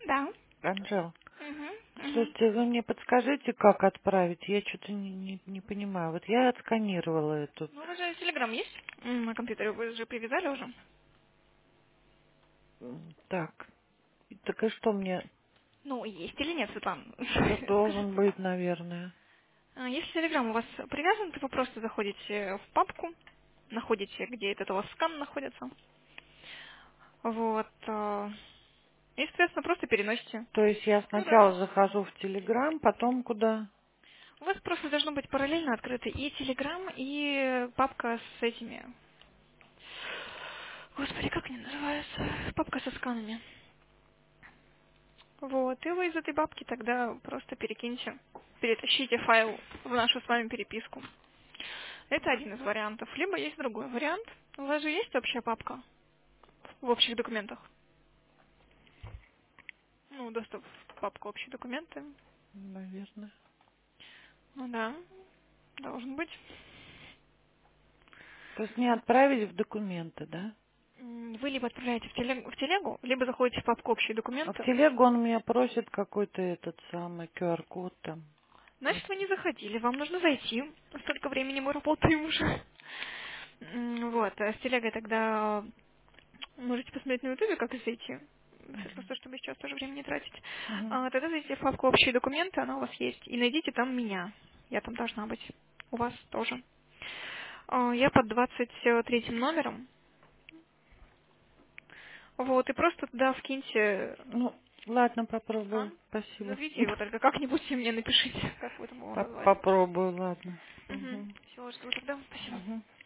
Да. Анжел, Угу. слушайте, вы мне подскажите, как отправить? Я что-то не понимаю. Вот я отсканировала эту. Ну, у вас же Телеграм есть на компьютере? Вы же привязали уже? Так, так и что мне? Ну, есть или нет, Светлана? Да Скажи. должен быть, наверное. Если Телеграм у вас привязан, то вы просто заходите в папку, находите, где этот у вас скан находится. Вот. И, соответственно, просто переносите. То есть я Ну да. сначала захожу в Телеграм, потом куда? У вас просто должно быть параллельно открыты и Телеграм, и папка с этими... Господи, как они называются? Папка со сканами. Вот, и вы из этой папки тогда просто перекиньте, перетащите файл в нашу с вами переписку. Это один из вариантов. Либо есть другой вариант. У вас же есть общая папка в общих документах? Ну, доступ в папку общие документы. Наверное. Ну да, должен быть. То есть мне отправить в документы, да? Вы либо отправляете в телегу, либо заходите в папку общие А в документы. телегу он меня просит какой-то этот самый QR-код там. Вот. Значит, вы не заходили, вам нужно зайти. Столько времени мы работаем уже. Вот, а с телегой тогда можете посмотреть на ютубе, как зайти. Просто, чтобы сейчас тоже время не тратить. Мгм. Тогда зайдите в папку «Общие документы», она у вас есть. И найдите там меня. Я там должна быть. У вас тоже. Я под 23 номером. Вот, и просто туда вкиньте Ну, ладно, попробую. скан. Спасибо. Назовите его только как-нибудь и мне напишите, как вы там его назвали. Попробую, ладно. Угу. Мгм. Всего, что тогда. Спасибо. Мгм.